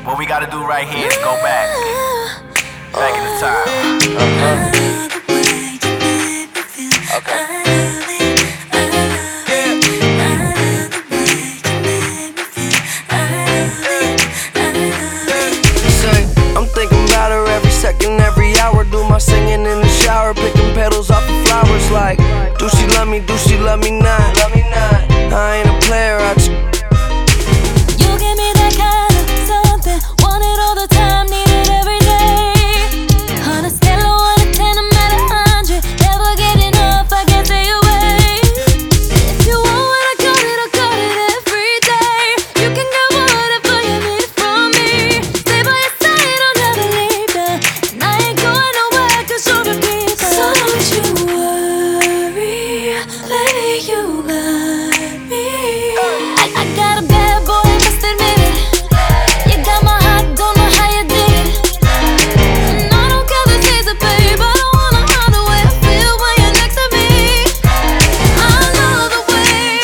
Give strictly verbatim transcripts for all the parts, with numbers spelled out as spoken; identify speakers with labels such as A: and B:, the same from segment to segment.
A: What we gotta do right here is go back. Back in the time. Uh-huh.
B: Second every hour, do my singing in the shower, picking petals off the flowers. Like, do she love me, do she love me not? Love me not. I ain't a player, I just
C: you give me that kind of something, want it all the time, need it every day. On a scale of one to ten, I'm at a hundred, never get enough, I can't stay away. If you want what I got it, I got it every day. You can get whatever you need from me. Stay by your side, I'll never leave you. And I ain't going nowhere, cause you're a keeper. So don't you worry, baby, you got me. I, I got a bad boy, must admit it. You got my heart, don't know how you did it. And I don't care the taste of babe, I don't wanna hide the way I feel when you're next to me. I love the way,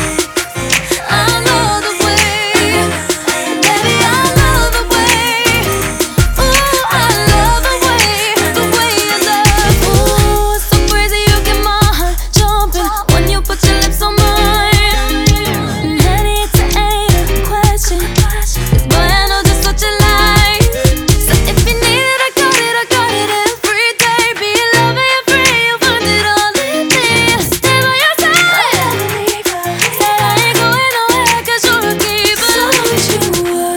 C: I love the way, baby, I love the way. Ooh, I love the way, the way you love. Ooh, it's so crazy, you get my heart jumping when you put your lips on mine. And honey, it's an ain't a question, 'cause boy, I know just what you like. So if you need it, I got it, I got it every day. Be your lover, you're free, you'll find it all in me. Stay by your side, said I ain't going nowhere, 'cause you're a keeper. So don't you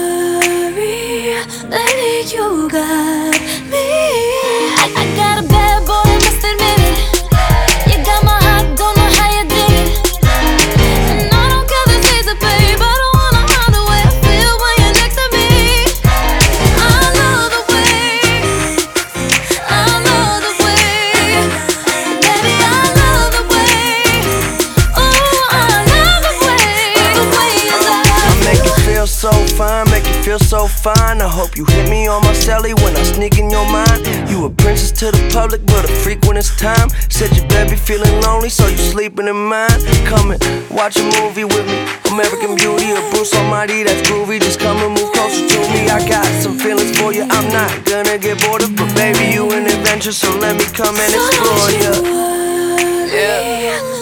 C: worry, lady, you got me. I, I got a bad boy, must admit it. You got my heart, don't know how you did it. And I don't care the taste of babe, I don't wanna hide the way I feel when you're next to me. I love the way, I love the way, baby, I love the way. Ooh, I love the way, the way you love.
B: I make it feel so fine, make it feel so fine. I hope you hit me on my celly when I sneak in your mind. You a princess to the public, but a freak when it's time. Said your baby feeling lonely, so you sleeping in mine. Come and watch a movie with me, American Beauty or Bruce Almighty, that's groovy. Just come and move closer to me. I got some feelings for you, I'm not gonna get bored of, but baby, you an adventure, so let me come and explore you.
C: Yeah.